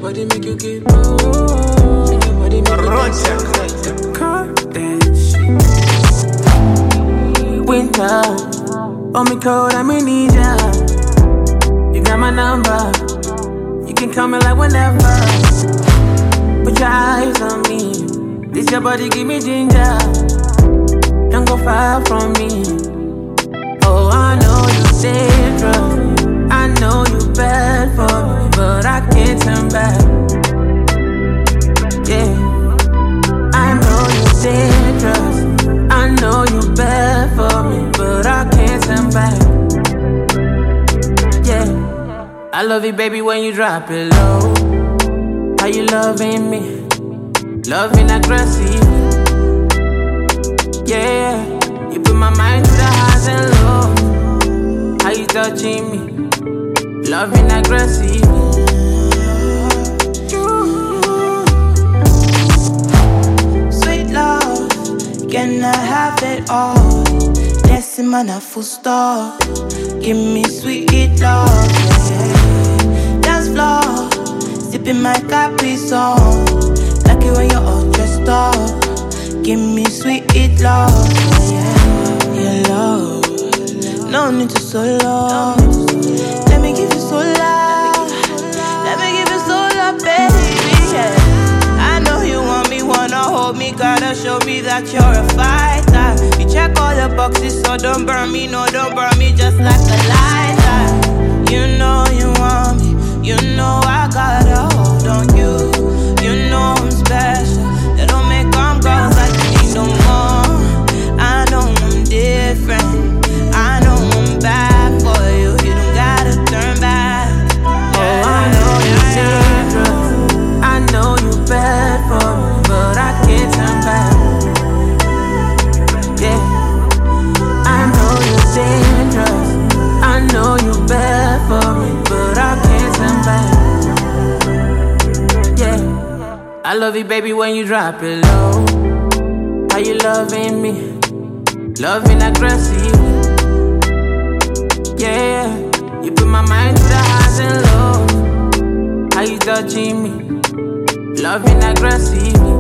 body make you get low. Shake your body make you get cut that shit. Winter, hold me cold, I'm in need ya. You got my number, you can call me like whenever. Put your eyes on me, this your body give me ginger. Don't go far from me. Oh, I know you dangerous, I know you bad for me, but I can't turn back. Yeah, I know you dangerous, I know you bad for me, but I can't turn back. Yeah, I love it, baby, when you drop it low. How you loving me? Loving aggressive. Yeah, you put my mind through the highs and lows. How you touching me? Loving aggressive. Sweet love, can I have it all? That's in my full stop. Give me sweet love, yeah. Dance floor, sipping my Capri song. Like it when you're all dressed up. Give me sweet love, yeah. Your love, no need to solo. Let me give you so love. Let me give you so love, baby, yeah. I know you want me, wanna hold me, gotta show me that you're a fighter. You check all the boxes, so don't burn me, no, don't burn me just like a lighter. You know you want me, you know I got a hold on you. You know I'm special, they don't make them girls like me no more. I know I'm different, I know I'm bad for you. You don't gotta turn back. Oh, I know you're dangerous, I know you bad for me, but I can't turn back. Yeah, I know you're dangerous, I know you bad for me, but I can't turn back. Yeah, I love it, baby, when you drop it low. How you loving me? Loving aggressive. Yeah, you put my mind through the highs and lows. How you touching me? Loving aggressive.